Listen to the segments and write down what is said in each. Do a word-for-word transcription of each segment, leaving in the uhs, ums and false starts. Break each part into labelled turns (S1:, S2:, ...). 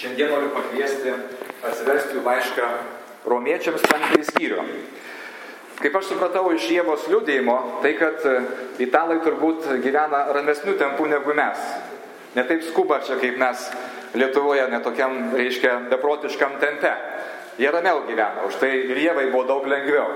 S1: Šiandien noriu pakviesti atsiversti laišką romiečiams penktąjį skyrių. Kaip aš supratau iš Ievos liudijimo, tai kad italai turbūt gyvena ramesnių tempų negu mes. Ne taip skuba čia kaip mes Lietuvoje, netokiam, reiškia, beprotiškam tempe. Jie ramiau gyvena, už tai ir Ievai buvo daug lengviau.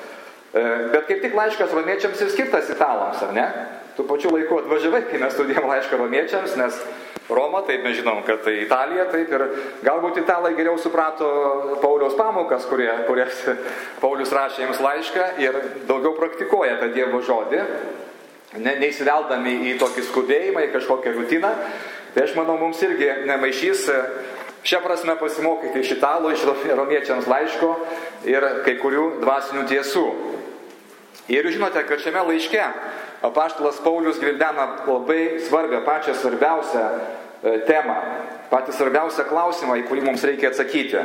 S1: Bet kaip tik laiškas romiečiams ir skirtas italams, ar ne? Tu pačiu laiku atvažiavai, kai mes studijavom laišką romiečiams, nes Roma, taip mes žinom, kad tai Italija, taip ir galbūt italai geriau suprato Pauliaus pamokas, kurie, kurias Paulius rašė jiems laišką ir daugiau praktikuoja tą Dievo žodį, ne, neįsiveldami į tokį skubėjimą, į kažkokią rutiną. Tai aš manau, mums irgi nemaišys šią prasme pasimokyti iš italų, iš romiečiams laiško ir kai kurių dvasinių tiesų. Ir žinote, kad šiame laiške apaštalas Paulius gvildena labai svarbią, pačią svarbiausią temą, patį svarbiausią klausimą, į kurį mums reikia atsakyti.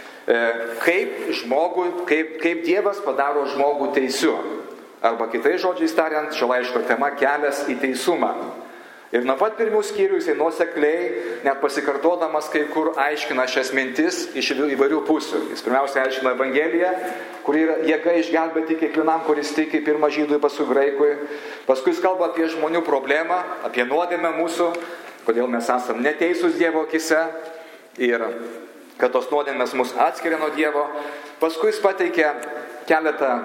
S1: Kaip žmogui, kaip, kaip Dievas padaro žmogų teisiu? Arba kitais žodžiais tariant, šio laiško tema kelias į teisumą. Ir nuo pat pirmų skyrių jisai nuosekliai, net pasikartodamas kai kur aiškina šias mintis iš įvairių pusių. Jis pirmiausia aiškina Evangeliją, kuri yra jėga išgelbėti kiekvienam, kuris tiki, pirmą žydui, paskui graikui. Paskui jis kalba apie žmonių problemą, apie nuodėmę mūsų, kodėl mes esam neteisūs Dievo akise ir kad tos nuodėmės mus atskiria nuo Dievo. Paskui jis pateikia keletą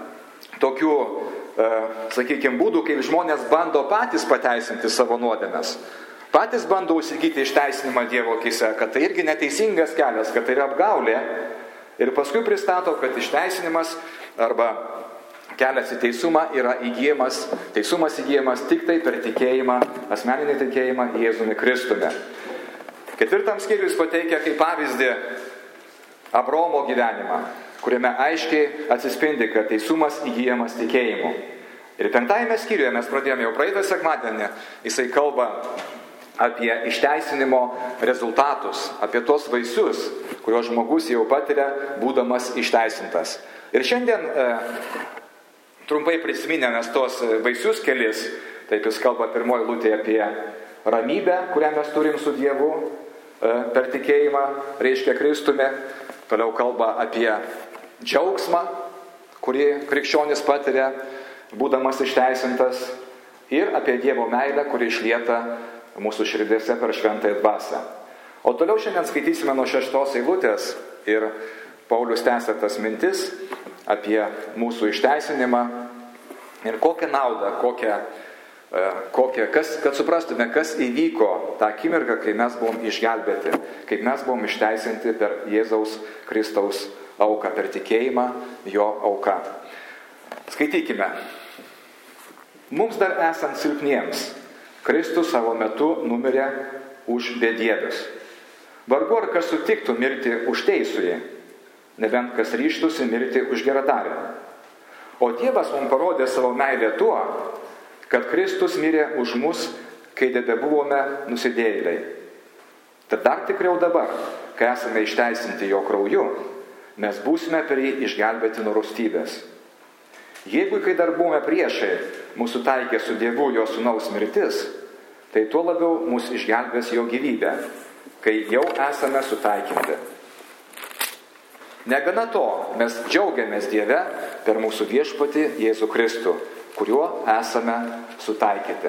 S1: tokių sakykime, būdų, kaip žmonės bando patys pateisinti savo nuodėmes. Patys bando užsigyti išteisinimą Dievo akise, kad tai irgi neteisingas kelias, kad tai yra apgaulė. Ir paskui pristato, kad išteisinimas arba kelias į teisumą yra įgyjamas, teisumas įgyjamas tik tai per tikėjimą, asmeninį tikėjimą Jėzumi Kristumi. Ketvirtam skyriui jis pateikia kaip pavyzdį Abraomo gyvenimą, kuriame aiškiai atsispindi, kad teisumas įgyjamas tikėjimu. Ir penktajame skyriuje mes pradėjome jau praeitą sekmadienį, jisai kalba apie išteisinimo rezultatus, apie tos vaisius, kuriuos žmogus jau patiria, būdamas išteisintas. Ir šiandien e, trumpai prisiminėmės tos vaisius kelis, taip jis kalba pirmoji eilutė apie ramybę, kurią mes turim su Dievu e, per tikėjimą, reiškia Kristumi. Toliau kalba apie džiaugsmą, kurį krikščionis patiria, būdamas išteisintas, ir apie Dievo meilę, kuri išlieta mūsų širdėse per šventąją dvasią. O toliau šiandien skaitysime nuo šeštos eilutės ir Paulius tęsia tas mintis apie mūsų išteisinimą ir kokią naudą, kokią, kokią kas, kad suprastume, kas įvyko tą akimirką, kai mes buvom išgelbėti, kaip mes buvom išteisinti per Jėzaus Kristaus auką, per tikėjimą jo auką. Skaitykime. Mums dar esant silpniems, Kristus savo metu numirė už bedievius. Vargu ar kas sutiktų mirti už teisųjį, nebent kas ryžtųsi mirti už geradarį. O Dievas mums parodė savo meilę tuo, kad Kristus mirė už mus, kai tebebuvome nusidėjėliai. Tad dar tikriau dabar, kai esame išteisinti jo krauju, mes būsime per jį išgelbėti nuo rūstybės. Jeigu, kai dar buvome priešai, mūsų taikė su Dievu jo sūnaus mirtis, tai tuo labiau mus išgelbės jo gyvybę, kai jau esame sutaikinti. Negana to, mes džiaugiamės Dieve per mūsų viešpatį Jėzų Kristų, kuriuo esame sutaikyti.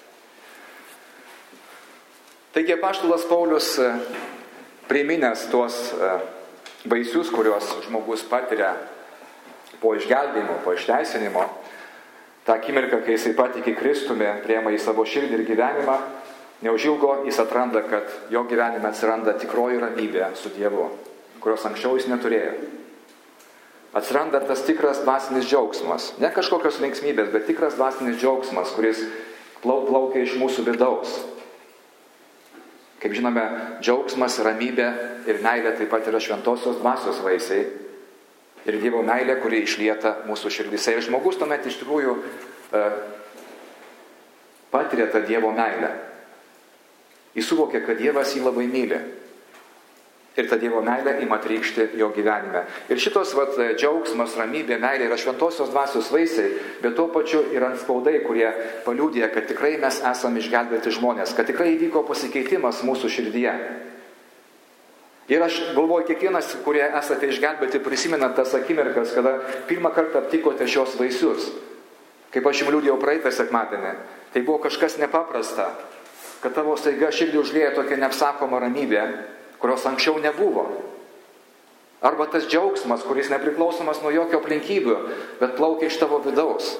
S1: Taigi apaštalas Paulius, priminęs tuos vaisius, kuriuos žmogus patiria po išgelbėjimo, po išteisinimo, tą akimirką, kai jisai patiki Kristumi, priima į savo širdį ir gyvenimą, neužilgo jis atranda, kad jo gyvenime atsiranda tikroji ramybė su Dievu, kurios anksčiau jis neturėjo. Atsiranda tas tikras dvasinis džiaugsmas, ne kažkokios linksmybės, bet tikras dvasinis džiaugsmas, kuris plaukia iš mūsų vidaus. Kaip žinome, džiaugsmas, ramybė ir meilė taip pat yra šventosios dvasios vaisiai ir Dievo meilė, kuri išlieta mūsų širdise. Ir žmogus tuomet iš tikrųjų e, patiria tą Dievo meilę. Jis suvokia, kad Dievas jį labai myli. Ir ta Dievo meilė ima trykšti jo gyvenime. Ir šitos vat, džiaugsmas, ramybė, meilė yra šventosios dvasios vaisiai, bet tuo pačiu yra antspaudai, kurie paliudija, kad tikrai mes esame išgelbėti žmonės, kad tikrai įvyko pasikeitimas mūsų širdyje. Ir aš galvoju, kiekvienas, kurie esate išgelbėti, prisimenat tas akimirkas, kada pirmą kartą aptikote šios vaisius. Kaip aš jums liudijau praeitą sekmadienį, tai buvo kažkas nepaprasta, kad tavo staiga širdį užlieja tokia neapsakoma ramybė, kurios anksčiau nebuvo. Arba tas džiaugsmas, kuris nepriklausomas nuo jokio aplinkybių, bet plaukia iš tavo vidaus.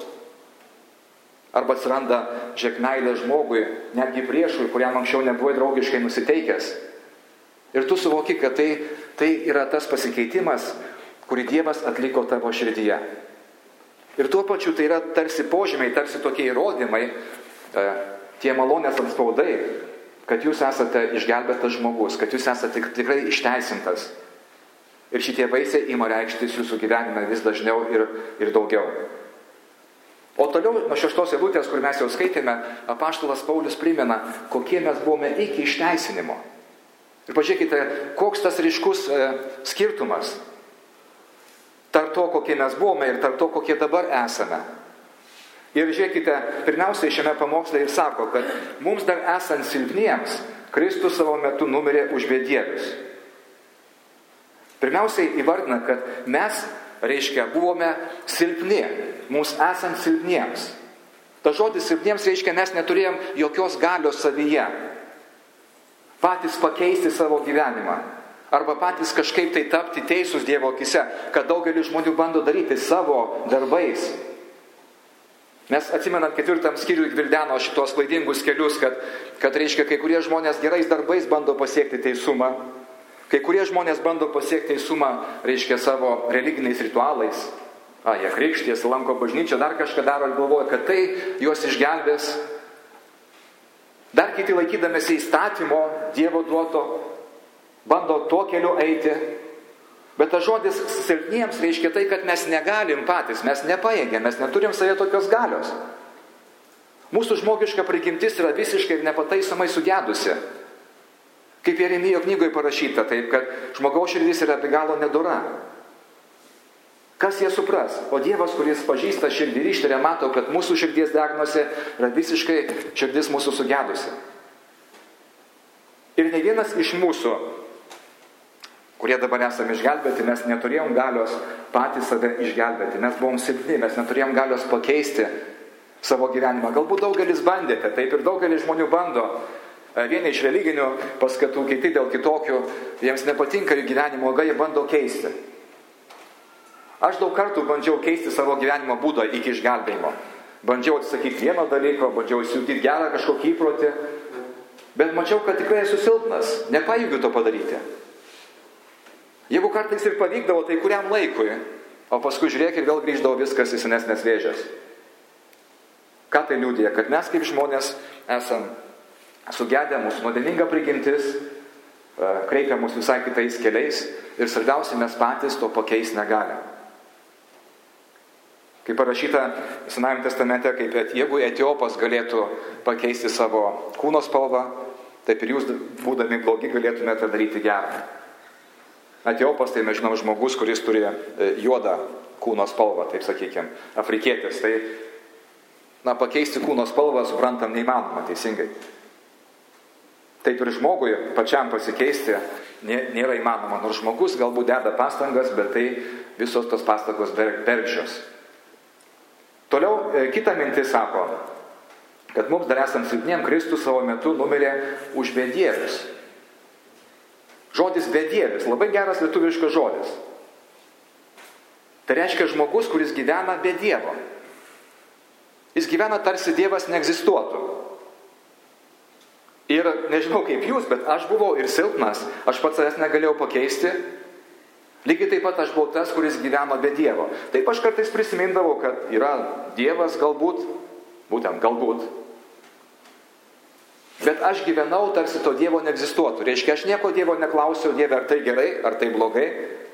S1: Arba atsiranda žiek meilė žmogui, netgi priešui, kuriam anksčiau nebuvai draugiškai nusiteikęs. Ir tu suvoki, kad tai, tai yra tas pasikeitimas, kurį Dievas atliko tavo širdyje. Ir tuo pačiu tai yra tarsi požymiai, tarsi tokie įrodymai, e, tie malonės atspaudai, kad jūs esate išgelbėtas žmogus, kad jūs esate tikrai išteisintas. Ir šitie vaisiai ima reikštis jūsų gyvenime vis dažniau ir, ir daugiau. O toliau nuo šeštos eilutės, kur mes jau skaitėme, apaštalas Paulius primena, kokie mes buvome iki išteisinimo. Ir pažiūrėkite, koks tas ryškus e, skirtumas tarp to, kokie mes buvome ir tarp to, kokie dabar esame. Ir žiūrėkite, pirmiausiai šiame pamoksle ir sako, kad mums dar esant silpniems, Kristus savo metu numirė už bedievius. Pirmiausiai įvardina, kad mes, reiškia, buvome silpni, mums esant silpniems. Ta žodis silpniems reiškia, mes neturėjom jokios galios savyje. Patys pakeisti savo gyvenimą. Arba patys kažkaip tai tapti teisūs Dievo akise, kad daugelis žmonių bando daryti savo darbais. Mes atsimenam ketvirtam skyriui gvildeno šitos klaidingus kelius, kad, kad reiškia, kai kurie žmonės gerais darbais bando pasiekti teisumą. Kai kurie žmonės bando pasiekti teisumą, reiškia, savo religiniais ritualais. A, jie krikštės, lanko bažnyčią, dar kažką daro ir galvoja, kad tai juos išgelbės. Dar kiti laikydamėsi įstatymo, Dievo duoto, bando tuo keliu eiti. Bet tas žodis silpniems reiškia tai, kad mes negalim patys, mes nepajėgėm, mes neturim savie tokios galios. Mūsų žmogiška prigimtis yra visiškai ir nepataisomai sugedusi. Kaip Jeremijo knygoje parašyta, taip, kad žmogaus širdis yra be galo nedora. Kas jie supras? O Dievas, kuris pažįsta širdį ir ištarė, mato, kad mūsų širdies diagnozė yra visiškai širdis mūsų sugedusi. Ir ne vienas iš mūsų, kurie dabar esame išgelbėti, mes neturėjom galios patys save išgelbėti. Mes buvom silpni, mes neturėjom galios pakeisti savo gyvenimą. Galbūt daugelis bandėte, taip ir daugelis žmonių bando. Vieni iš religinių paskatų, kiti dėl kitokių, jiems nepatinka jų gyvenimo ilgai, jie bando keisti. Aš daug kartų bandžiau keisti savo gyvenimo būdą iki išgelbėjimo. Bandžiau atsisakyti vieno dalyko, bandžiau įsiūdyti gerą kažkokį įprotį, bet mačiau, kad tikrai esu silpnas, nepajėgiu to padaryti. Jeigu kartais ir pavykdavo, tai kuriam laikui, o paskui žiūrėk ir vėl grįždavo viskas į senesnės vėžės. Ką tai liudija? Kad mes kaip žmonės esam sugedę, mūsų nuodėminga prigimtis, kreipia mus visai kitais keliais ir svarbiausia, mes patys to pakeisti negalim. Kaip parašyta Senajame testamente, kaip jeigu Etiopas galėtų pakeisti savo kūno spalvą, taip ir jūs, būdami blogi, galėtumėte daryti gerą. Etiopas, tai mes žinom, žmogus, kuris turi juodą kūno spalvą, taip sakykime, afrikietis. Tai, na, pakeisti kūno spalvą, suprantam, neįmanoma, teisingai. Taip ir žmogui pačiam pasikeisti nėra įmanoma. Nors žmogus galbūt deda pastangas, bet tai visos tos pastangos bergždžios. Toliau kita mintis sako, kad mums dar esant silpniem, Kristus savo metu numirė už bedievius. Žodis bedievis, labai geras lietuviškas žodis. Tai reiškia žmogus, kuris gyvena be Dievo. Jis gyvena tarsi Dievas neegzistuotų. Ir nežinau kaip jūs, bet aš buvau ir silpnas, aš pats savęs negalėjau pakeisti. Lygiai taip pat aš buvau tas, kuris gyveno be Dievo. Taip aš kartais prisimindavau, kad yra Dievas galbūt, būtent galbūt. Bet aš gyvenau tarsi to Dievo neegzistuotų. Reiškia, aš nieko Dievo neklausiau, Dieve, ar tai gerai, ar tai blogai.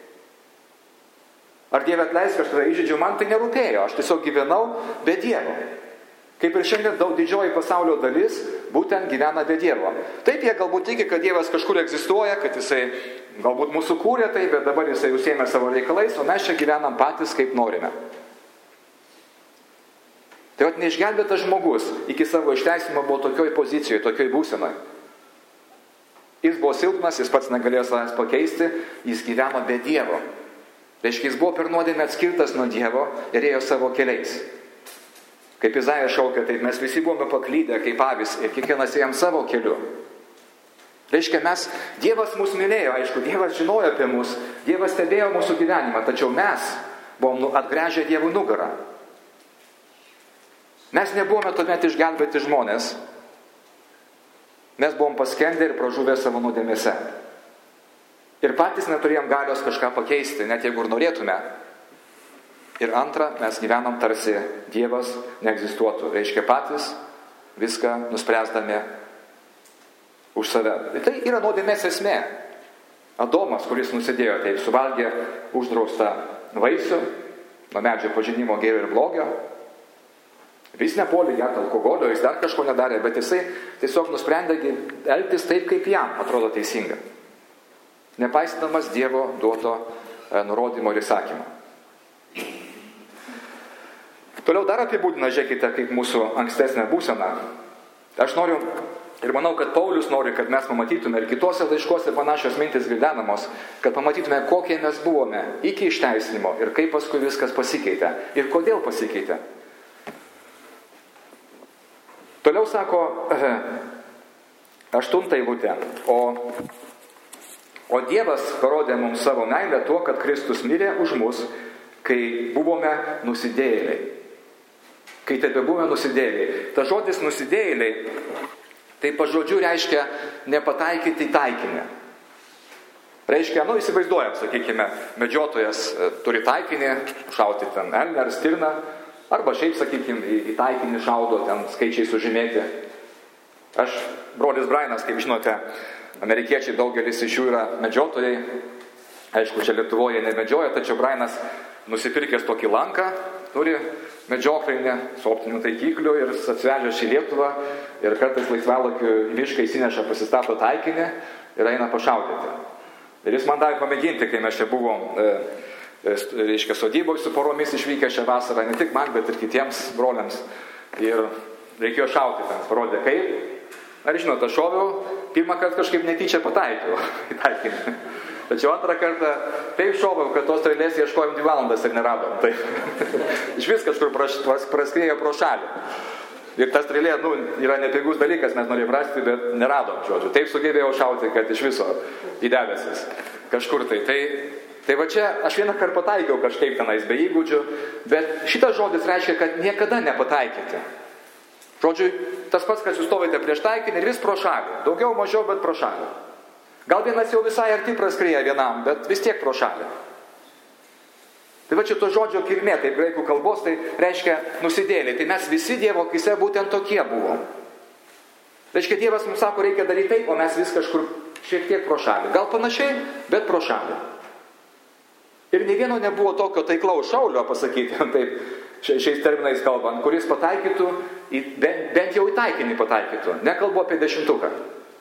S1: Ar Dieve atleisk, aš tave įžeidžiau, man tai nerūpėjo. Aš tiesiog gyvenau be Dievo. Kaip ir šiandien daug didžioji pasaulio dalis būtent gyvena be Dievo. Taip jie galbūt tiki, kad Dievas kažkur egzistuoja, kad jisai galbūt mūsų kūrė tai, bet dabar jisai užsiėmė savo reikalais, o mes čia gyvenam patys kaip norime. Tai vat neišgelbėtas žmogus iki savo išteisinimo buvo tokioj pozicijoje, tokioj būsenoj. Jis buvo silpnas, jis pats negalėjo savęs pakeisti, jis gyveno be Dievo. Reiškia, jis buvo per nuodėmę atskirtas nuo Dievo ir ėjo savo keliais. Kaip Izaijas šaukia, taip mes visi buvome paklydę kaip avys ir kiekvienas ėjom savo keliu. Reiškia, mes, Dievas mus mylėjo, aišku, Dievas žinojo apie mus, Dievas stebėjo mūsų gyvenimą, tačiau mes buvom atgręžę Dievų nugarą. Mes nebuvome tuomet išgelbėti žmonės, mes buvom paskendę ir pražuvę savo nuodėmėse. Ir patys neturėjom galios kažką pakeisti, net jeigu ir norėtume. Ir antra, mes gyvenam tarsi Dievas neegzistuotų. Reiškia, patys viską nuspręsdami už save. Ir tai yra nuodėmės esmė. Adomas, kuris nusidėjo, taip suvalgė uždraustą vaisių, nuo medžio pažinimo gėrio ir blogio. Jis nepuolė gerti alkoholio, jis dar kažko nedarė, bet jisai tiesiog nusprendė elgtis taip, kaip jam atrodo teisinga. Nepaisydamas Dievo duoto nurodymo ir įsakymo. Toliau dar apibūdina, žiūrėkite, kaip mūsų ankstesnė būsena. Aš noriu ir manau, kad Paulius nori, kad mes pamatytume ir kitose laiškose panašios mintis gvildenamos, kad pamatytume, kokie mes buvome iki išteisinimo ir kaip paskui viskas pasikeitė ir kodėl pasikeitė. Toliau sako aštunta eilutė, o, o Dievas parodė mums savo meilę tuo, kad Kristus mirė už mus, kai buvome nusidėjėliai. Kai tebe buvome nusidėjėliai. Ta žodis nusidėjėliai, tai pažodžiu reiškia nepataikyti į taikinį. Reiškia, nu įsivaizduojam, sakykime, medžiotojas turi taikinį, šauti ten elnią ar stirną, arba šiaip, sakykime, į, į taikinį šaudo, ten skaičiai sužymėti. Aš, brolis Brainas, kaip žinote, amerikiečiai daugelis iš jų yra medžiotojai. Aišku, čia Lietuvoje nemedžioja, tačiau Brainas nusipirkęs tokį lanką, turi medžioklinę su optiniu taikikliu ir atsivežęs į Lietuvą ir kartais laisvalaikiu į mišką įsineša, pasistato taikinį ir eina pašaudyti. Ir jis man davė pamėginti, kai mes čia buvom, e, e, reiškia, sodyboje su poromis išvykę šią vasarą, ne tik man, bet ir kitiems broliams. Ir reikėjo šauti ten, parodė kaip. Ar žinot, aš šoviau, pirmą kartą kažkaip netyčia pataikiau į taikinį. Tačiau antrą kartą taip šoviau, kad tos strėlės ieškojom dvi valandas ir neradom. Tai iš vis kažkur praskriejo pro šalį. Ir ta strėlė, nu, yra nepigus dalykas, mes norėjom rasti, bet neradom, žodžiu. Taip sugebėjau šauti, kad iš viso į debesis kažkur tai. Tai, tai va čia aš vieną kartą pataikiau kažkaip tenais be įgūdžių, bet šitas žodis reiškia, kad niekada nepataikyti. Žodžiu, tas pats, kad jūs stovite prieš taikinį ir vis pro šalį. Daugiau, mažiau, bet pro šalį. Gal vienas jau visai arti praskrieja vienam, bet vis tiek pro šalį. Tai va čia to žodžio kilmė, tai graikų kalbos, tai reiškia nusidėliai. Tai mes visi Dievo akyse būtent tokie buvom. Reiškia, Dievas mums sako, reikia daryti taip, o mes vis kažkur šiek tiek pro šalį. Gal panašiai, bet pro šalį. Ir nei vieno nebuvo tokio taiklaus šaulio, pasakyti, taip, šiais terminais kalbant, kuris pataikytų, į, bent, bent jau į taikinį pataikytų. Nekalbu apie dešimtuką.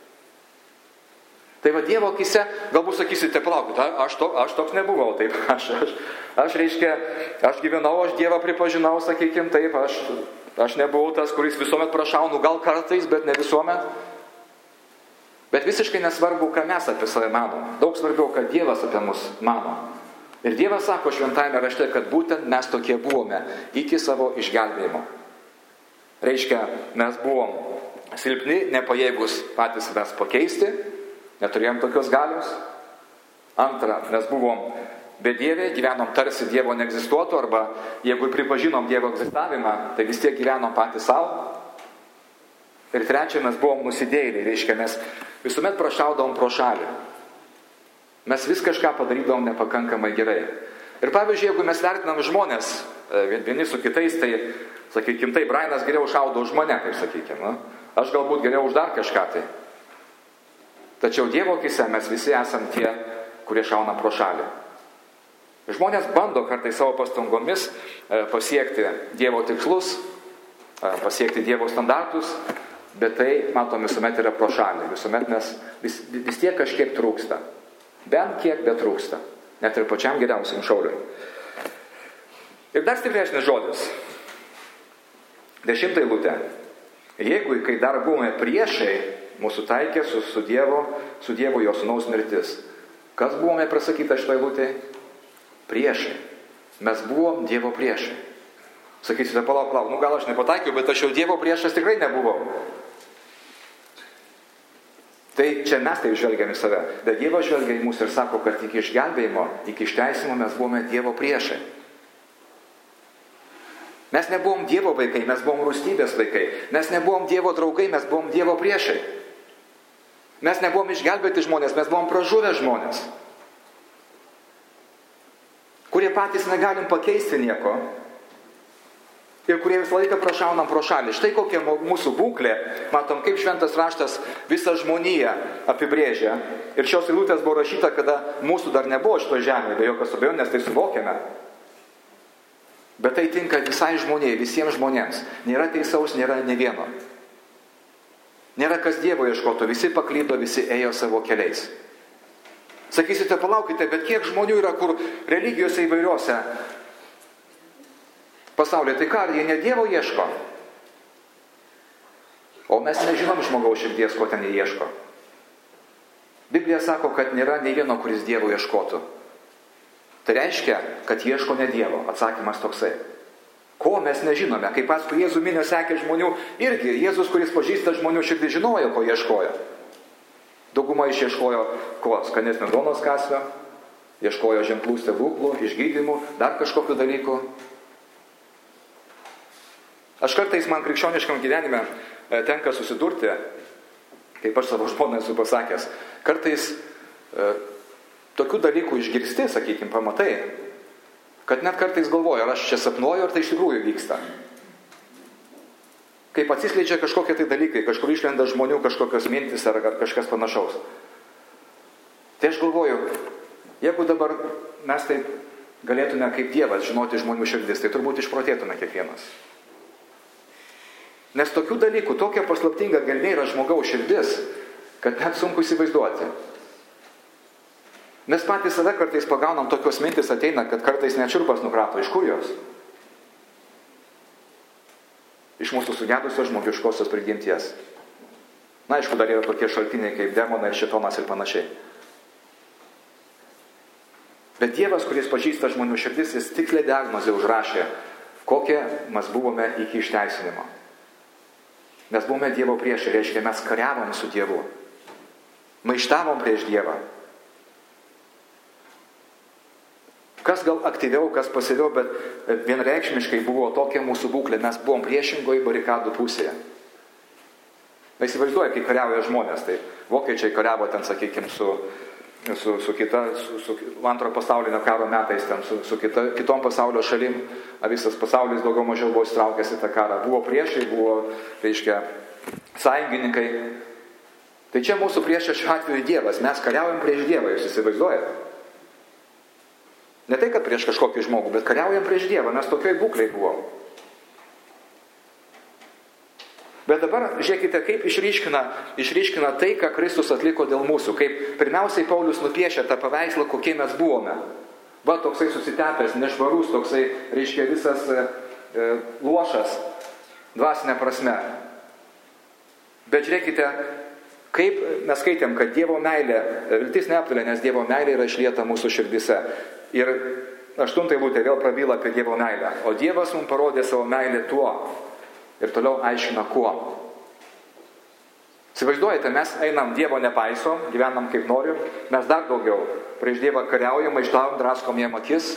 S1: Tai va Dievo akyse, galbūt sakysite, palaukit, aš, to, aš toks nebuvau, taip, aš, aš, aš reiškia, aš gyvenau, aš Dievą pripažinau, sakykim, taip, aš, aš nebuvau tas, kuris visuomet prašaunu, gal kartais, bet ne visuomet. Bet visiškai nesvarbu, ką mes apie save manom. Daug svarbiau, kad Dievas apie mus mano. Ir Dievas sako šventajame rašte, kad būtent mes tokie buvome iki savo išgelbėjimo. Reiškia, mes buvom silpni, nepajėgus patys savęs pakeisti, neturėjom tokios galios. Antra, mes buvom bedieviai, gyvenom tarsi Dievo neegzistuotų, arba jeigu pripažinom Dievo egzistavimą, tai vis tiek gyvenom patys savo. Ir trečia, mes buvom nusidėjėliai, reiškia, mes visuomet prašaudavom pro šalį. Mes vis kažką padarydavom nepakankamai gerai. Ir pavyzdžiui, jeigu mes vertinam žmonės vieni su kitais, tai, sakykim, tai Brainas geriau šaudo už mane, kaip sakykim. Na? Aš galbūt geriau už dar kažką tai. Tačiau Dievo akyse mes visi esam tie, kurie šauna pro šalį. Žmonės bando kartais savo pastangomis pasiekti Dievo tikslus, pasiekti Dievo standartus, bet tai, matom, visuomet yra pro šalį. Visuomet mes vis, vis tiek kažkiek trūksta. Bent kiek, bet trūksta. Net ir pačiam geriausiam šauliui. Ir dar stipresnis žodis. Dešimta eilutė. Jeigu, kai dar buvome priešai, Mūsų taikė su, su Dievu, su Dievu jo sūnaus mirtis. Kas buvome prasakyta šitą eilutę? Priešai. Mes buvom Dievo priešai. Sakysite, palauk, palauk, nu gal aš nepataikiau, bet aš jau Dievo priešas tikrai nebuvau. Tai čia mes taip žvelgiam į save. Bet Dievas žvelgia į mus ir sako, kad iki išgelbėjimo, iki išteisimo mes buvome Dievo priešai. Mes nebuvom Dievo vaikai, mes buvom rūstybės vaikai. Mes nebuvom Dievo draugai, mes buvom Dievo priešai. Mes nebuvom išgelbėti žmonės, mes buvom pražuvę žmonės, kurie patys negalim pakeisti nieko ir kurie visą laiką prašaunam pro šalį. Štai kokia mūsų būklė. Matom, kaip šventas raštas visą žmoniją apibrėžia. Ir šios eilutės buvo rašyta, kada mūsų dar nebuvo šito žemėje, be jokios abejonės tai suvokiame. Bet tai tinka visai žmonijai, visiems žmonėms. Nėra teisaus, nėra ne vieno. Nėra kas Dievo ieškotų, visi paklydo, visi ėjo savo keliais. Sakysite, palaukite, bet kiek žmonių yra, kur religijose įvairiuose pasaulyje, tai ką, jie ne Dievo ieško? O mes nežinom žmogaus širdies, ko ten jie ieško. Biblija sako, kad nėra nei vieno, kuris Dievo ieškotų. Tai reiškia, kad ieško ne Dievo. Atsakymas toksai. Ko mes nežinome, kai paskui Jėzų minio sekė žmonių, irgi Jėzus, kuris pažįsta žmonių širdį, žinojo, ko ieškojo. Dauguma išieškojo ko? Skanesnio duonos kąsnio, ieškojo ženklų stebuklų, išgydymų, dar kažkokių dalykų. Aš kartais man krikščioniškam gyvenime tenka susidurti, kaip aš savo žmonai esu pasakęs, kartais e, tokių dalykų išgirsti, sakykime, pamatai, kad net kartais galvoju, ar aš čia sapnuoju, ar tai iš tikrųjų vyksta. Kaip atsiskleidžia kažkokie tai dalykai, kažkur išlenda žmonių kažkokios mintis ar, ar kažkas panašaus. Tai aš galvoju, jeigu dabar mes taip galėtume kaip Dievas žinoti žmonių širdis, tai turbūt išprotėtume kiekvienas. Nes tokių dalykų, tokia paslaptinga gelmė yra žmogaus širdis, kad net sunku įsivaizduoti. Mes patys save kartais pagaunam, tokios mintis ateina, kad kartais net šiurpas nukrato. Iš kur jos? Iš mūsų sugedusios žmogiškosios prigimties. Na, aišku, dar yra tokie šaltiniai kaip demonai, šėtonas ir panašiai. Bet Dievas, kuris pažįsta žmonių širdis, jis tiksliai diagnozę užrašė, kokie mes buvome iki išteisinimo. Mes buvome Dievo priešai, reiškia, mes kariavom su Dievu. Maištavom prieš Dievą. Kas gal aktyviau, kas pasyviau, bet vienreikšmiškai buvo tokia mūsų būklė. Mes buvom priešingoje barikadų pusėje. Na, įsivaizduoja, kai kariauja žmonės, tai vokiečiai kariavo ten, sakykime, su, su, su kita, su, su antrojo pasaulinio karo metais, ten, su, su kita, kitom pasaulio šalim, visas pasaulis daugiau mažiau buvo įstraukęs į tą karą. Buvo priešai, buvo, reiškia, sąjungininkai. Tai čia mūsų priešas šiuo atveju Dievas. Mes kariaujam prieš Dievą, jūs įsivaizduojate? Ne tai, kad prieš kažkokį žmogų, bet kariaujam prieš Dievą, mes tokioj būklei buvom. Bet dabar žiūrėkite, kaip išryškina, išryškina tai, ką Kristus atliko dėl mūsų. Kaip pirmiausiai Paulius nupiešia tą paveikslą, kokie mes buvome. Va, toksai susitepęs, nešvarus, toksai, reiškia, visas e, e, luošas, dvasinė prasme. Bet žiūrėkite, kaip mes skaitėm, kad Dievo meilė, viltis neapvilia, nes Dievo meilė yra išlieta mūsų širdise. Ir aštunta eilutė vėl prabyla apie Dievo meilę. O Dievas mums parodė savo meilę tuo. Ir toliau aiškina kuo. Įsivaizduojate, mes einam Dievo nepaisom, gyvenam kaip norim, mes dar daugiau prieš Dievą kariaujam, maištaujam, draskom jam akis.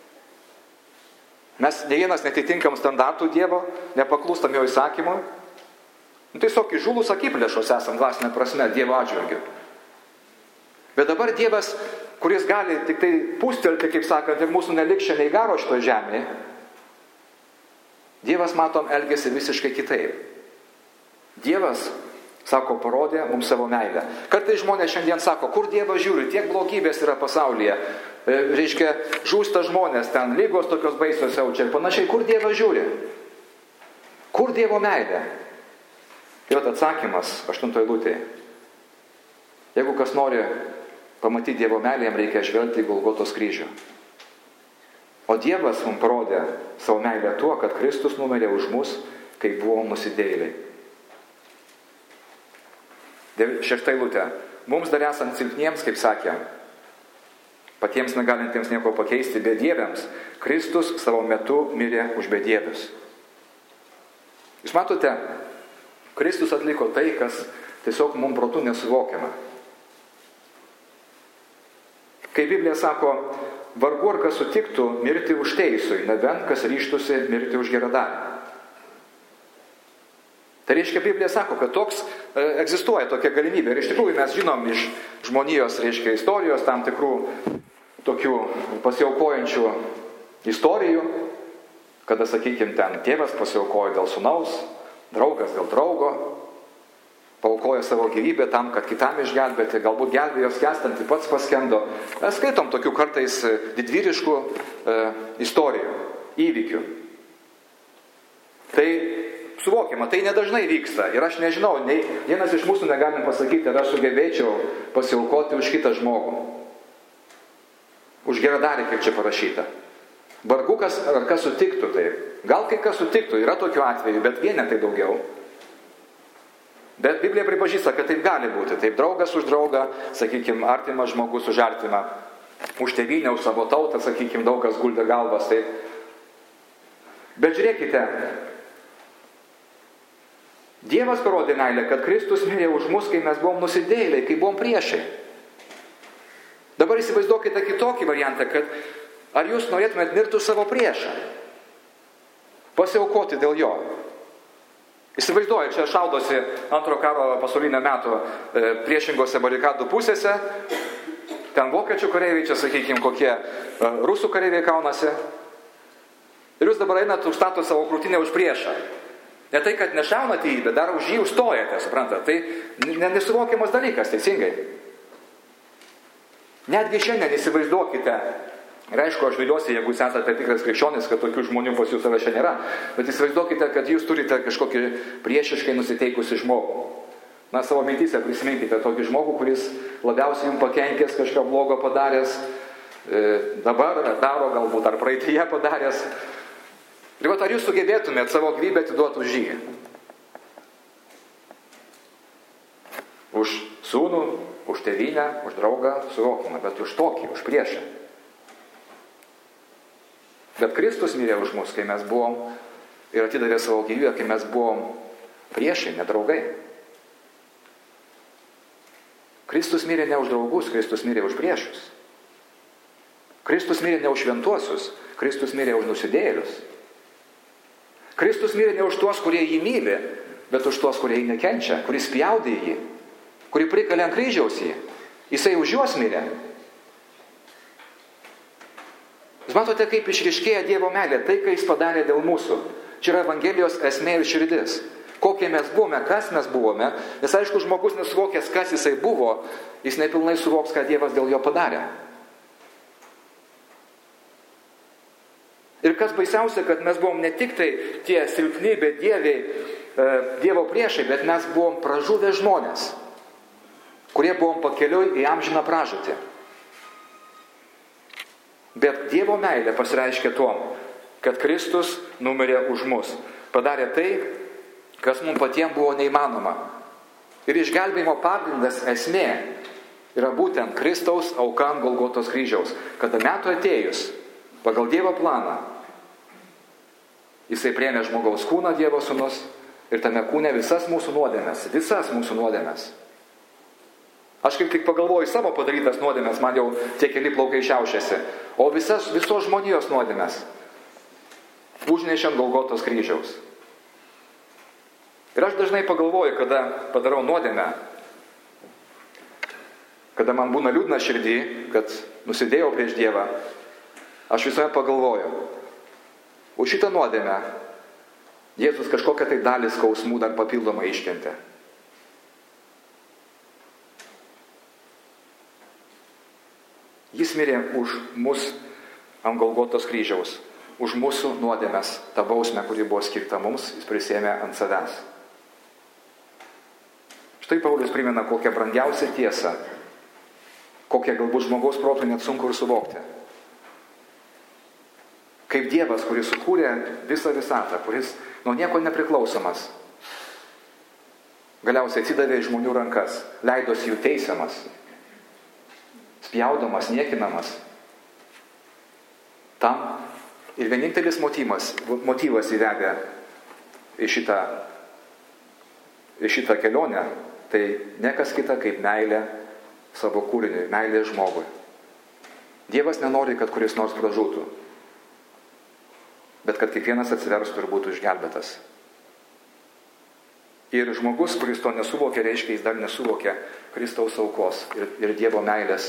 S1: Mes ne vienas netitinkam standartų Dievo, nepaklūstam jo įsakymui. Nu, tiesiog įžūlus akiplėšos esam dvasinė prasme Dievo atžvilgiu. Bet dabar Dievas, kuris gali tik tai pūstelti, kaip sakant, ir mūsų neliks čia nei garo šito žemėje, Dievas, matom, elgėsi visiškai kitaip. Dievas, sako, parodė mums savo meilę. Kartais žmonės šiandien sako, kur Dievas žiūri, tiek blogybės yra pasaulyje. E, reiškia, žūsta žmonės, ten lygos tokios baisios siaučia ir panašiai. Kur Dievas žiūri? Kur Dievo meilė? Ir atsakymas aštuntoje eilutėje. Jeigu kas nori pamatyti Dievo meilę, jam reikia žvelgti į Golgotos kryžių. O Dievas mums parodė savo meilę tuo, kad Kristus numirė už mus, kai buvom nusidėjėliai. Šešta eilutė. Mums dar esant silpniems, kaip sakė, patiems negalintiems nieko pakeisti bedieviams, Kristus savo metu mirė už bedievius. Jūs matote, Kristus atliko tai, kas tiesiog mums protu nesuvokiama. Kai Biblija sako, vargu ar kas sutiktų mirti už teisui, nebent kas ryžtųsi mirti už geradarį. Tai reiškia, Biblija sako, kad toks e, egzistuoja tokia galimybė. Ir iš tikrųjų mes žinom iš žmonijos, reiškia, istorijos tam tikrų tokių pasiaukojančių istorijų, kada, sakykime, ten tėvas pasiaukojo dėl sūnaus, draugas dėl draugo, paaukojo savo gyvybę tam, kad kitam išgelbėti, galbūt gelbėjo skęstantį, pats paskendo. Mes skaitom tokių kartais didvyriškų e, istorijų, įvykių. Tai suvokiama, tai nedažnai vyksta. Ir aš nežinau, nei vienas iš mūsų negalim pasakyti, ar aš sugebėčiau pasiaukoti už kitą žmogų. Už geradarį, kaip čia parašyta. Vargu kas, ar kas sutiktų taip. Gal kai kas sutiktų, yra tokių atvejų, bet vienetai daugiau. Bet Biblija pripažįsta, kad taip gali būti. Taip draugas už draugą, sakykime, artimas žmogus už artimą. Už tėvynę, už savo tautą, sakykime, daug kas guldė galvas. Taip. Bet žiūrėkite, Dievas parodė meilę, kad Kristus mirė už mus, kai mes buvom nusidėjėliai, kai buvom priešai. Dabar įsivaizduokite kitokį variantą, kad ar jūs norėtumėt mirti už savo priešą? Pasiaukoti dėl jo. Įsivaizduoju, čia šaudosi antro karo pasaulinio metų e, priešingose barikadų pusėse. Ten vokiečių kareiviai, čia sakykime, kokie e, rusų kareiviai kaunasi. Ir jūs dabar einat užstato savo krūtinę už priešą. Ne tai, kad nešaunate jį, bet dar už jį užstojate, suprantate. Tai nesuvokiamas dalykas, teisingai. Netgi šiandien įsivaizduokite, ir aišku, aš viliuosi, jeigu jūs esate tikras krikščionis, kad tokių žmonių pas jūs sąraše nėra, bet įsivaizduokite, kad jūs turite kažkokį priešiškai nusiteikusi žmogų. Na, savo mintyse prisiminkite tokį žmogų, kuris labiausiai jums pakenkęs, kažką blogo padaręs, e, dabar daro galbūt, ar praeityje padaręs. Ir vat, ar jūs sugebėtumėt savo gyvybę atiduoti už jį? Už sūnų, už tėvynę, už draugą, suvokimą, bet už tokį, už priešą. Bet Kristus mirė už mus, kai mes buvom ir atidavė savo gyvybę, kai mes buvom priešai, nedraugai. Kristus mirė ne už draugus, Kristus mirė už priešus. Kristus mirė ne už šventuosius, Kristus mirė už nusidėjėlius. Kristus mirė ne už tuos, kurie jį myli, bet už tuos, kurie jį nekenčia, kuris spjaudė jį, kurį prikalė ant kryžiaus jį. Jisai už juos mirė. Jūs matote, kaip išryškėja Dievo meilė, tai, ką jis padarė dėl mūsų. Čia yra Evangelijos esmė ir širdis. Kokie mes buvome, kas mes buvome, nes aišku, žmogus nesuvokęs, kas jisai buvo, jis nepilnai suvoks, ką Dievas dėl jo padarė. Ir kas baisiausia, kad mes buvom ne tik tai tie silpni, bedieviai, e, Dievo priešai, bet mes buvom pražuvę žmonės, kurie buvom pakeliui į amžiną pražūtį. Bet Dievo meilė pasireiškė tuom, kad Kristus numirė už mus. Padarė tai, kas mums patiems buvo neįmanoma. Ir išgelbėjimo pagrindas, esmė, yra būtent Kristaus auka ant Golgotos kryžiaus. Kada metų atėjus, pagal Dievo planą, jisai priėmė žmogaus kūną, Dievo sūnus, ir tame kūne visas mūsų nuodėmes, visas mūsų nuodėmes. Aš kaip tik pagalvoju savo padarytas nuodėmes, man jau tie keli plaukai šiaušiasi, o visas, visos žmonijos nuodėmes užnešė ant Golgotos kryžiaus. Ir aš dažnai pagalvoju, kada padarau nuodėmę, kada man būna liūdna širdį, kad nusidėjau prieš Dievą, aš visuomet pagalvoju, už šitą nuodėmę Jėzus kažkokią tai dalį skausmų dar papildomai iškentė. Jis mirė už mus ant Golgotos kryžiaus, už mūsų nuodėmes, tą bausmę, kuri buvo skirta mums, jis prisėmė ant savęs. Štai Paulius primena kokią brangiausią tiesą, kokią galbūt žmogaus protų net sunku ir suvokti. Kaip Dievas, kuris sukūrė visą visatą, kuris nuo nieko nepriklausomas, galiausiai atsidavė į žmonių rankas, leidosi jų teisiamas, spjaudamas, niekinamas. Tam ir vienintelis motyvas, motyvas įvedė į šitą, į šitą kelionę, tai ne kas kita kaip meilė savo kūriniui, meilė žmogui. Dievas nenori, kad kuris nors pražūtų, bet kad kiekvienas atsiverstų ir būtų išgelbėtas. Ir žmogus, kuris to nesuvokė, reiškia, jis dar nesuvokė Kristaus aukos ir, ir Dievo meilės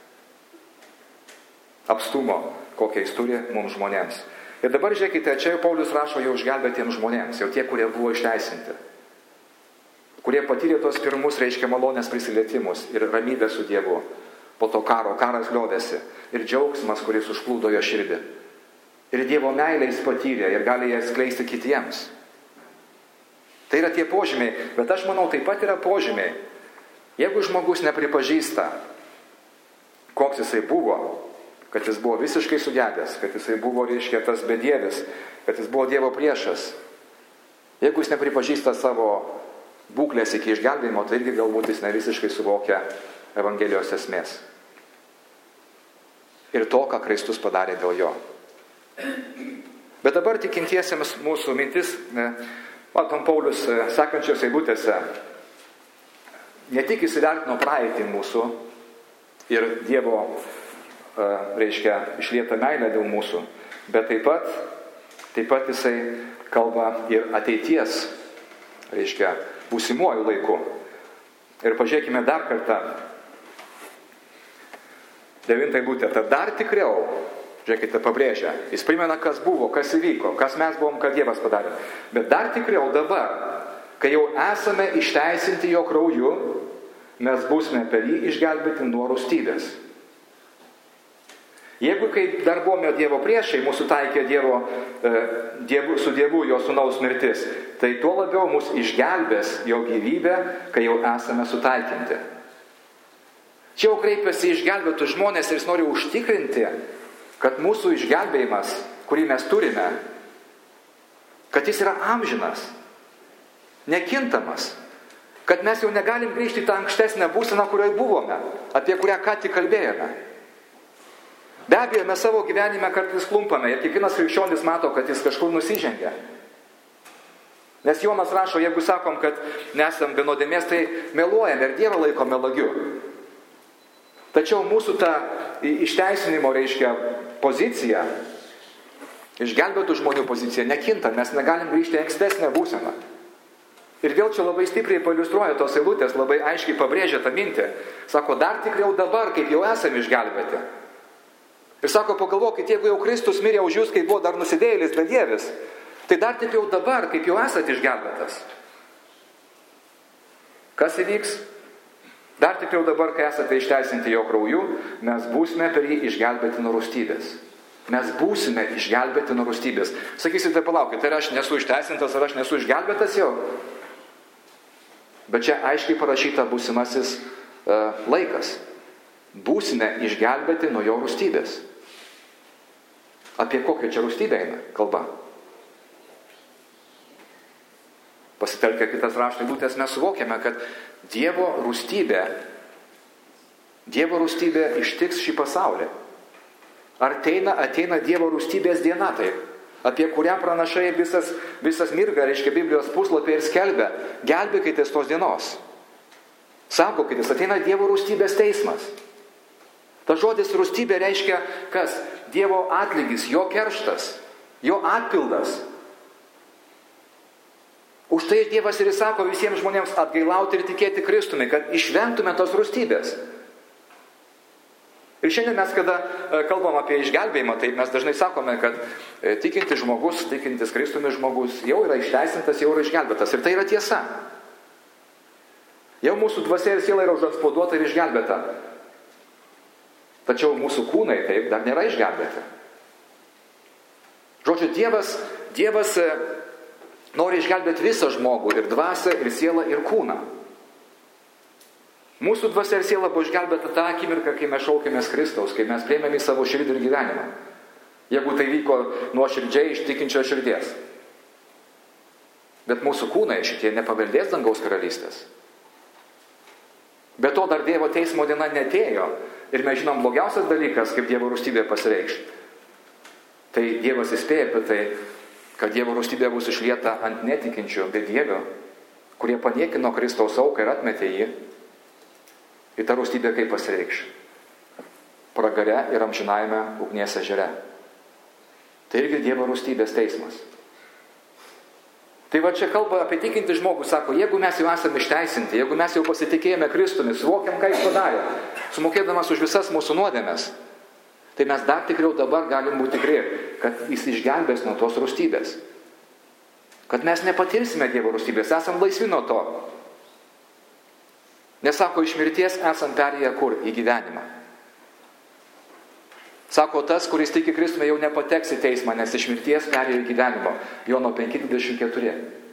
S1: apstumo, kokią jis turi mums žmonėms. Ir dabar žiūrėkite, čia jau Paulius rašo jau išgelbėtiems žmonėms, jau tie, kurie buvo išteisinti, kurie patyrė tos pirmus, reiškia, malonės prisilietimus ir ramybę su Dievu. Po to karo, karas liovėsi ir džiaugsmas, kuris užplūdo jo širdį. Ir Dievo meilę jis patyrė ir gali ją skleisti kitiems. Tai yra tie požymiai, bet aš manau, taip pat yra požymiai. Jeigu žmogus nepripažįsta, koks jisai buvo, kad jis buvo visiškai sugedęs, kad jisai buvo, reiškia, tas bedievis, kad jis buvo Dievo priešas, jeigu jis nepripažįsta savo būklės iki išgelbėjimo, tai irgi galbūt jis ne visiškai suvokia Evangelijos esmės. Ir to, ką Kristus padarė dėl jo. Bet dabar tikintiesiems mūsų mintis, matom Paulius sekančios eilutėse, ne tik įsivertino praeitį mūsų ir Dievo, reiškia, išlietą meilę dėl mūsų, bet taip pat, taip pat jisai kalba ir ateities, reiškia, būsimuoju laiku. Ir pažiūrėkime dar kartą devintą eilutę. Tad dar tikriau, žiūrėkite, pabrėžia, jis primena, kas buvo, kas įvyko, kas mes buvom, ką Dievas padarė. Bet dar tikriau dabar, kai jau esame išteisinti jo krauju, mes būsime per jį išgelbėti nuo rūstybės. Jeigu kaip dar buvome Dievo priešai, mūsų taikė Dievo, e, dievu, su Dievu jo sūnaus mirtis, tai tuo labiau mus išgelbės jo gyvybę, kai jau esame sutaikinti. Čia jau kreipiasi išgelbėtų žmonės ir jis nori užtikrinti, kad mūsų išgelbėjimas, kurį mes turime, kad jis yra amžinas, nekintamas, kad mes jau negalim grįžti į tą ankstesnę būseną, kurioje buvome, apie kurią ką tik kalbėjome. Be abejo, mes savo gyvenime kartais klumpame ir kiekvienas krikščionis mato, kad jis kažkur nusižengia. Nes Jonas rašo, jeigu sakom, kad nesam be nuodėmės, tai meluojame ir Dievą laiko melagiu. Tačiau mūsų ta išteisinimo, reiškia, pozicija, išgelbėtų žmonių pozicija nekinta, mes negalim grįžti į ankstesnę būseną. Ir vėl čia labai stipriai pailiustruoja tos eilutės, labai aiškiai pabrėžia tą mintį. Sako, dar tikriau dabar, kaip jau esame išgelbėti. Ir sako, pagalvokit, jeigu jau Kristus mirė už jūs, kai buvo dar nusidėjėlis bedievis, tai dar tik jau dabar, kaip jau esate išgelbėtas. Kas įvyks? Dar tik jau dabar, kai esate išteisinti jo krauju, mes būsime per jį išgelbėti nuo rūstybės. Mes būsime išgelbėti nuo rūstybės. Sakysite, palaukit, tai aš nesu išteisintas, ar aš nesu išgelbėtas jau? Bet čia aiškiai parašyta būsimasis uh, laikas. Būsime išgelbėti nuo jo rūstybės. Apie kokią čia rūstybę eina kalba? Pasitelkę kitas rašto eilutes, mes suvokiame, kad Dievo rūstybė, Dievo rūstybė ištiks šį pasaulį. Arteina, ateina Dievo rūstybės diena, taip, apie kurią pranašai visas, visas mirga, reiškia Biblijos puslapį ir skelbia, gelbėkitės tos dienos. Saugokitės, ateina Dievo rūstybės teismas. Ta žodis rūstybė reiškia kas? Dievo atlygis, jo kerštas, jo atpildas. Už tai Dievas ir įsako visiems žmonėms atgailauti ir tikėti Kristumi, kad išvengtume tos rūstybės. Ir šiandien mes, kada kalbam apie išgelbėjimą, tai mes dažnai sakome, kad tikintis žmogus, tikintis Kristumi žmogus jau yra išteisintas, jau yra išgelbėtas. Ir tai yra tiesa. Jau mūsų dvasia ir siela yra užantspauduota ir išgelbėta. Tačiau mūsų kūnai taip dar nėra išgelbėti. Žodžiu, Dievas, Dievas nori išgelbėti visą žmogų, ir dvasią, ir sielą, ir kūną. Mūsų dvasia ir siela buvo išgelbėta tą akimirką, kai mes šaukėmės Kristaus, kai mes priėmėme į savo širdį ir gyvenimą. Jeigu tai vyko nuoširdžiai iš tikinčio širdies. Bet mūsų kūnai šitie nepaveldės dangaus karalystės. Be to dar Dievo teismo diena netėjo. Ir mes žinom blogiausias dalykas, kaip Dievo rūstybė pasireikš. Tai Dievas įspėja apie tai, kad Dievo rūstybė bus išlieta ant netikinčių bedievių, kurie paniekino Kristaus auką ir atmetė jį. Ir ta rūstybė kaip pasireikš? Pragare ir amžinajame ugnies ežere. Tai irgi Dievo rūstybės teismas. Tai va čia kalba apie tikintį žmogų, sako, jeigu mes jau esame išteisinti, jeigu mes jau pasitikėjome Kristumi, suvokiam, ką jis padarė, sumokėdamas už visas mūsų nuodėmes, tai mes dar tikriau dabar galim būti tikri, kad jis išgelbės nuo tos rūstybės. Kad mes nepatirsime Dievo rūstybės, esam laisvi nuo to. Nes sako, iš mirties esam perėję kur? Į gyvenimą. Sako, tas, kuris tiki Kristumi, jau nepateks į teismą, nes iš mirties perėjo į gyvenimo. Jono penki dvidešimt keturi.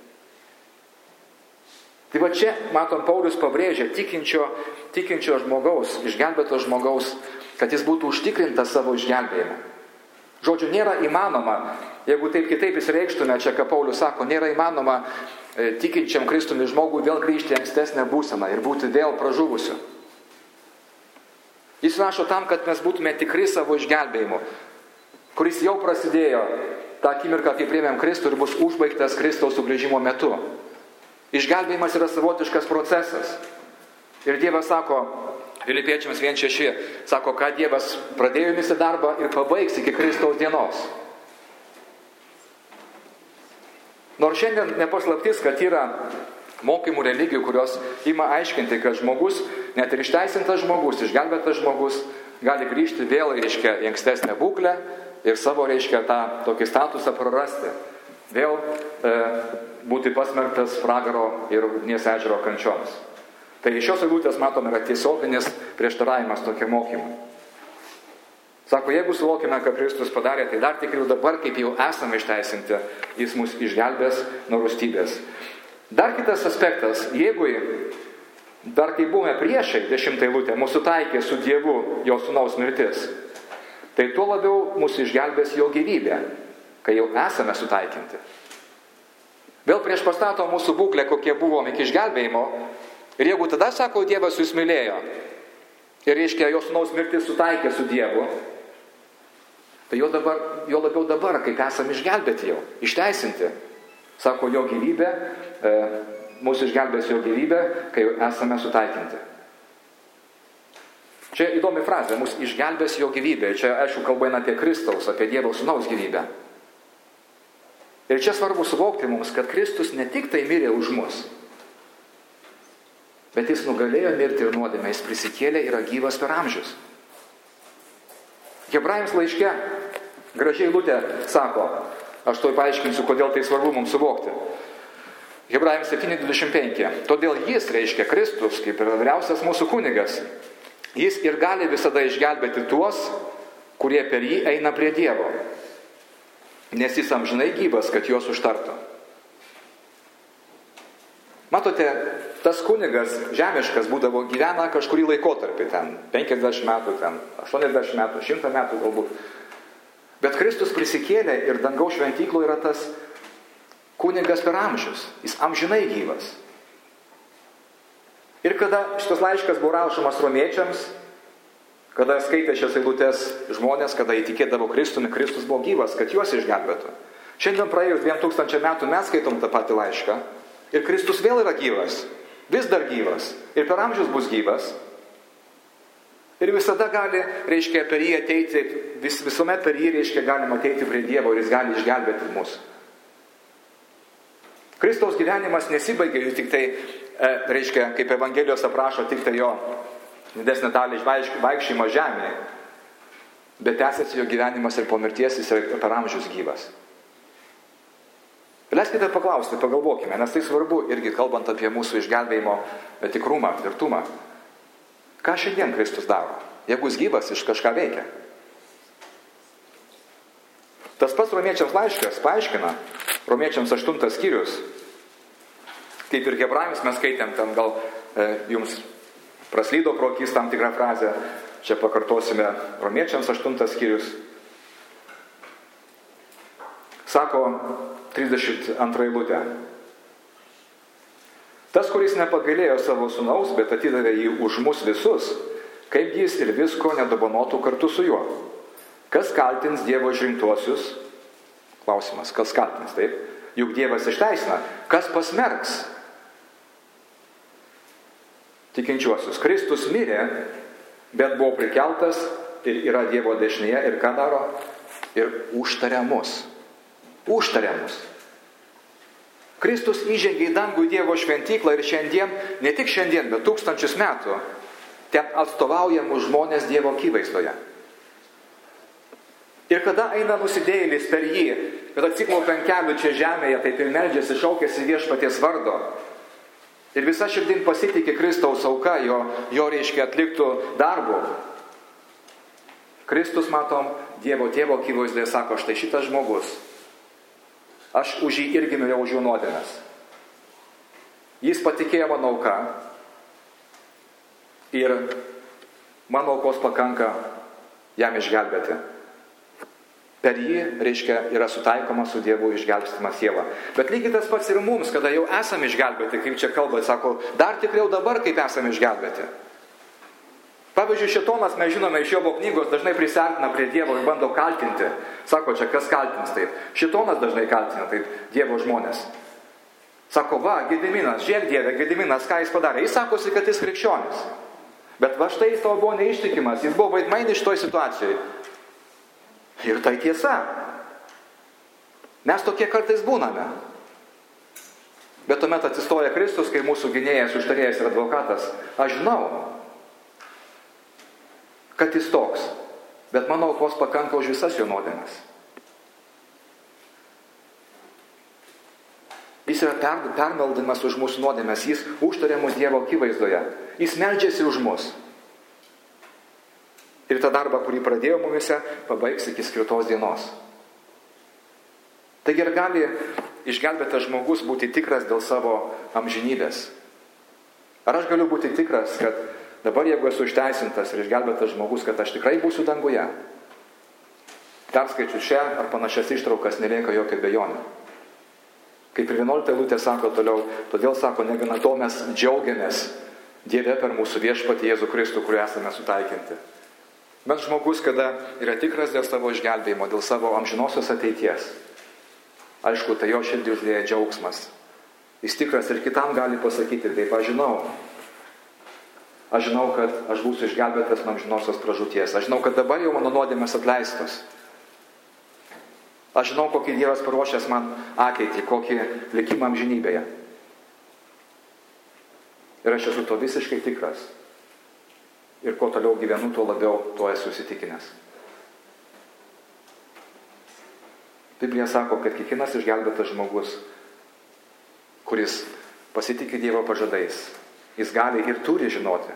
S1: Tai va čia, matom, Paulius pabrėžia tikinčio, tikinčio žmogaus, išgelbėto žmogaus, kad jis būtų užtikrintas savo išgelbėjimą. Žodžiu, nėra įmanoma, jeigu taip kitaip įsireikštume, čia ką Paulius sako, nėra įmanoma e, tikinčiam Kristumi žmogui vėl grįžti į ankstesnę būseną ir būti vėl pražuvusiu. Jis rašo tam, kad mes būtume tikri savo išgelbėjimu, kuris jau prasidėjo tą akimirką, kai priėmėm Kristų ir bus užbaigtas Kristaus sugrįžimo metu. Išgelbėjimas yra savotiškas procesas. Ir Dievas sako, Filipiečiams vienas šeši, sako, kad Dievas pradėjo visi darbą ir pabaigs iki Kristaus dienos. Nors šiandien nepaslaptis, kad yra mokymų religijų, kurios ima aiškinti, kad žmogus, net ir išteisintas žmogus, išgelbėtas žmogus, gali grįžti vėl, reiškia, į ankstesnę būklę ir savo, reiškia, tą tokį statusą prarasti. Vėl e, būti pasmerktas pragaro ir ugnies ežero kančioms. Tai iš šios eilutės, matom, yra tiesioginis prieštaravimas tokie mokymai. Sako, jeigu suvokime, ką Kristus padarė, tai dar tikriau dabar, kaip jau esame išteisinti, jis mus išgelbės nuo rūstybės. Dar kitas aspektas, jeigu dar kai buvome priešai, dešimtą eilutę, mūsų taikė su Dievu jo sūnaus mirtis, tai tuo labiau mūsų išgelbės jo gyvybė, kai jau esame sutaikinti. Vėl prieš pastato mūsų būklę, kokie buvom iki išgelbėjimo, ir jeigu tada, sako, Dievas jūs mylėjo, ir reiškia, jo sūnaus mirtis sutaikė su Dievu, tai jo, dabar, jo labiau dabar, kaip esame išgelbėti jau, išteisinti. Sako, jo gyvybė, e, mūsų išgelbės jo gyvybė, kai esame sutaikinti. Čia įdomi frazė, mūsų išgelbės jo gyvybė. Čia, aišku, kalba eina apie Kristaus, apie Dievo sūnaus gyvybę. Ir čia svarbu suvokti mums, kad Kristus ne tik tai mirė už mus, bet jis nugalėjo mirti ir nuodėmę, jis prisikėlė, yra gyvas per amžius. Hebrajams laiške gražiai eilutė sako, aš to paaiškinsiu, kodėl tai svarbu mums suvokti. Hebrajams septyni dvidešimt penki. Todėl jis, reiškia Kristus, kaip ir vyriausias mūsų kunigas, jis ir gali visada išgelbėti tuos, kurie per jį eina prie Dievo. Nes jis amžinai gyvas, kad juos užtartų. Matote, tas kunigas žemiškas būdavo gyvena kažkurį laikotarpį, ten penkiasdešimt metų, ten aštuoniasdešimt metų, šimtą metų galbūt. Bet Kristus prisikėlė ir dangaus šventyklo yra tas kunigas per amžius. Jis amžinai gyvas. Ir kada šitas laiškas buvo rašomas romiečiams, kada skaitė šias eilutes žmonės, kada įtikėdavo Kristumi, Kristus buvo gyvas, kad juos išgelbėtų. Šiandien praėjus dviem tūkstančiam metų mes skaitom tą patį laišką ir Kristus vėl yra gyvas, vis dar gyvas ir per amžius bus gyvas. Ir visada gali, reiškia, per jį ateiti, vis, visuomet per jį, reiškia, galima ateiti prie Dievo ir jis gali išgelbėti mus. Kristaus gyvenimas nesibaigia jų tik tai, e, reiškia, kaip Evangelijos aprašo, tik tai jo didesnė dalį vaikščiojimo žemėje. Bet tęsiasi jo gyvenimas ir po mirties jis yra per amžius gyvas. Leiskite paklausti, pagalvokime, nes tai svarbu irgi kalbant apie mūsų išgelbėjimo tikrumą, tvirtumą. Ką šiandien Kristus daro? Jeigu jis gyvas, iš kažką veikia. Tas pats romiečiams laiškas paaiškina, romiečiams aštuntas skyrius, kaip ir hebrajams mes skaitėm, ten gal e, jums praslydo pro akis tam tikrą frazę, čia pakartosime romiečiams aštuntas skyrius. Sako trisdešimt antra eilutė. Tas, kuris nepagailėjo savo sūnaus, bet atidavė jį už mus visus, kaip jis ir visko nedovanotų kartu su juo. Kas kaltins Dievo išrinktuosius? Klausimas, kas kaltins, taip? Juk Dievas išteisina. Kas pasmerks tikinčiuosius? Kristus mirė, bet buvo prikeltas ir yra Dievo dešinėje ir ką daro? Ir užtaria mus. Užtaria mus. Kristus įžengė į dangų Dievo šventyklą ir šiandien, ne tik šiandien, bet tūkstančius metų, ten atstovauja mūsų žmonės Dievo akivaizdoje. Ir kada eina nusidėjėlis per jį, kad atsiklaupia ant kelių čia žemėje, taip ir meldžiasi, šaukėsi viešpaties vardo. Ir visa širdim pasitikė Kristaus auka, jo, jo reiškia atliktų darbų. Kristus, matom, Dievo tėvo akivaizdoje sako, štai šitas žmogus, aš už jį irgi norėjau už jų nuodėmes. Jis patikėjo mano auką ir mano aukos pakanka jam išgelbėti. Per jį, reiškia, yra sutaikoma su Dievu išgelbstima siela. Bet lygiai tas pats ir mums, kada jau esame išgelbėti, kaip čia kalba, sako, dar tikriau dabar, kaip esame išgelbėti. Pavyzdžiui, šėtonas, mes žinome, iš Jobo knygos dažnai prisartina prie Dievo ir bando kaltinti. Sako, čia kas kaltins taip? Šėtonas dažnai kaltina taip Dievo žmonės. Sako, va, Gediminas, žiūrėk Dieve, Gediminas, ką jis padarė? Jis sakosi, kad jis krikščionis. Bet va štai jis tavo buvo neištikimas, jis buvo vaidmainis šitoj situacijai. Ir tai tiesa. Mes tokie kartais būname. Bet tuomet atsistoja Kristus, kai mūsų gynėjas, užtarėjas ir advokatas. Aš žinau, kad jis toks, bet mano aukos pakanka už visas jo nuodėmes. Jis yra per, permeldimas už mūsų nuodėmes, jis užtarė mus Dievo akivaizdoje, jis meldžiasi už mus. Ir tą darbą, kurį pradėjo mumise, pabaigs iki skirtos dienos. Taigi ir gali išgelbėtas žmogus būti tikras dėl savo amžinybės. Ar aš galiu būti tikras, kad dabar, jeigu esu išteisintas ir išgelbėtas žmogus, kad aš tikrai būsiu danguje? Perskaičiu šią ar panašias ištraukas, nelieka jokio abejonių. Kaip ir vienuolikta eilutė sako toliau, todėl sako, negana to mes džiaugiamės Dieve per mūsų viešpatį Jėzų Kristų, kuriuo esame sutaikinti. Bet žmogus, kada yra tikras dėl savo išgelbėjimo, dėl savo amžinosios ateities, aišku, tai jo širdį užlieja džiaugsmas. Jis tikras ir kitam gali pasakyti, taip, aš žinau. Aš žinau, kad aš būsiu išgelbėtas nuo amžinosios pražūties. Aš žinau, kad dabar jau mano nuodėmės atleistos. Aš žinau, kokį Dievas paruošęs man ateitį, kokį likimą amžinybėje. Ir aš esu to visiškai tikras. Ir kuo toliau gyvenu, tuo labiau tuo esu įsitikinęs. Biblija sako, kad kiekvienas išgelbėtas žmogus, kuris pasitikė Dievo pažadais, jis gali ir turi žinoti,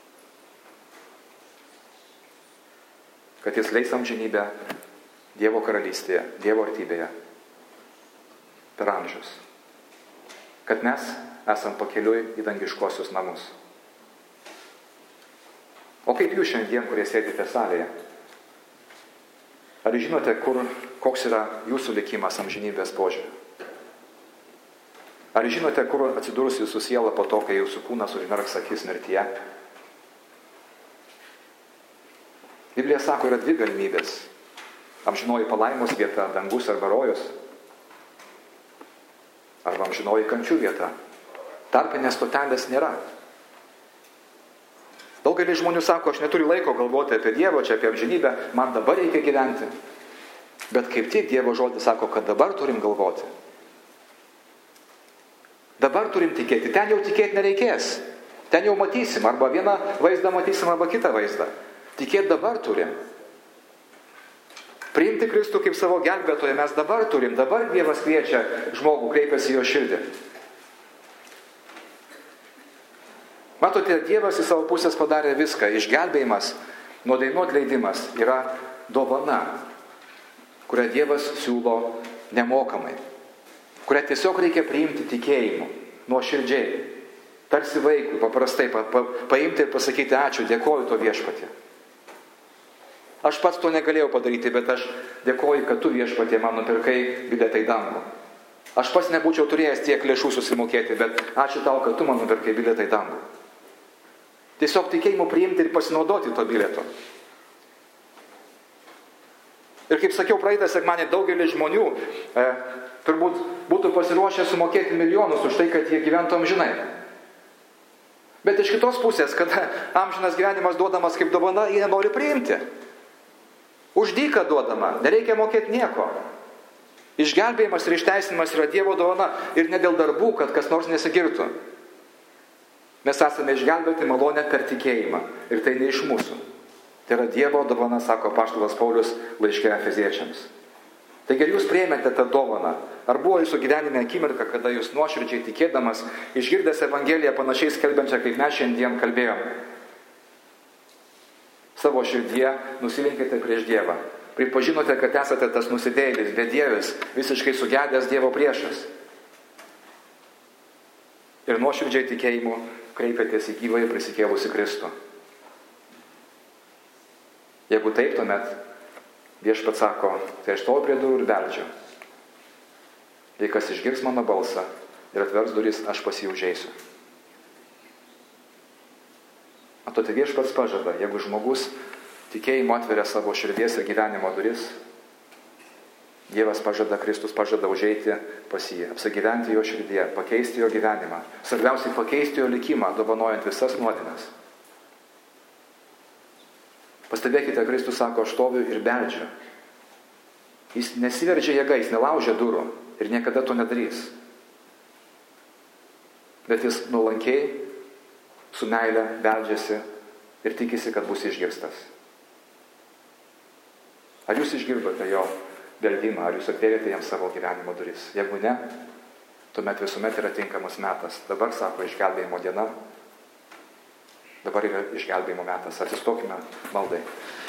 S1: kad jis leis amžinybę Dievo karalystėje, Dievo artybėje per amžius. Kad mes esam pakeliui į dangiškosius namus. O kaip jūs šiandien, kurie sėdite salėje? Ar žinote, kur, koks yra jūsų likimas amžinybės požiūriu? Ar žinote, kur atsidurs jūsų siela po to, kai jūsų kūnas užmerks akis mirtyje? Biblija sako, yra dvi galimybės. Amžinoji palaimos vieta, dangus arba rojus. Arba amžinoji kančių vieta. Tarpinės stotelės nėra. Daugelis žmonių sako, aš neturiu laiko galvoti apie Dievą, čia apie amžinybę, man dabar reikia gyventi. Bet kaip tik Dievo žodis sako, kad dabar turim galvoti. Dabar turim tikėti, ten jau tikėti nereikės. Ten jau matysim, arba vieną vaizdą matysim, arba kitą vaizdą. Tikėti dabar turim. Priimti Kristų kaip savo gelbėtoją mes dabar turim. Dabar Dievas kviečia žmogų, kreipiasi jo širdį. Matote, Dievas į savo pusės padarė viską. Išgelbėjimas, nuodėmių atleidimas yra dovana, kurią Dievas siūlo nemokamai, kurią tiesiog reikia priimti tikėjimu, nuoširdžiai, tarsi vaikui, paprastai pa, pa, paimti ir pasakyti ačiū, dėkoju to viešpatie. Aš pats to negalėjau padaryti, bet aš dėkoju, kad tu viešpatie man nupirkai bilietą į dangų. Aš pats nebūčiau turėjęs tiek lėšų susimokėti, bet ačiū tau, kad tu man nupirkai bilietą į dangų. Tiesiog tikėjimu priimti ir pasinaudoti to bilieto. Ir kaip sakiau, praeitą sekmanį daugelis žmonių e, turbūt būtų pasiruošę sumokėti milijonus už tai, kad jie gyventų amžinai. Bet iš kitos pusės, kada amžinas gyvenimas duodamas kaip dovana, jie nenori priimti. Už dyką duodama, nereikia mokėti nieko. Išgelbėjimas ir išteisinimas yra Dievo dovana ir ne dėl darbų, kad kas nors nesigirtų. Mes esame išgelbėti malonę per tikėjimą ir tai ne iš mūsų. Tai yra Dievo dovana, sako apaštalas Paulius laiške Efeziečiams. Taigi ar jūs priėmėte tą dovaną? Ar buvo jūsų gyvenime akimirka, kada jūs nuoširdžiai tikėdamas, išgirdęs Evangeliją panašiai skelbiančią, kaip mes šiandien kalbėjome? Savo širdyje nusilenkite prieš Dievą. Pripažinote, kad esate tas nusidėjėlis, bedievis, visiškai sugedęs Dievo priešas. Ir nuoširdžiai tikėjimu kreipėtės į gyvąjį prisikėlusį Kristų. Jeigu taip, tuomet Viešpats sako, tai aš stoviu prie durų ir beldžiu. Jei kas išgirs mano balsą ir atvers duris, aš pas jį užeisiu. Matote, Viešpats pažada, jeigu žmogus tikėjimu atveria savo širdies ir gyvenimo duris, Dievas pažada, Kristus pažada užeiti pas jį, apsigyventi jo širdyje, pakeisti jo gyvenimą. Svarbiausiai pakeisti jo likimą, dovanojant visas nuodėmes. Pastebėkite, Kristus sako, aš stoviu ir beldžiu. Jis nesiveržia jėga, jis nelaužia durų ir niekada to nedarys. Bet jis nuolankiai, su meile beldžiasi ir tikisi, kad bus išgirstas. Ar jūs išgirdote jo beldimą, ar jūs atvėrėte jam savo gyvenimo duris? Jeigu ne, tuomet visuomet yra tinkamas metas. Dabar, sako, išgelbėjimo diena. Dabar yra išgelbėjimo metas. Atsistokime maldai.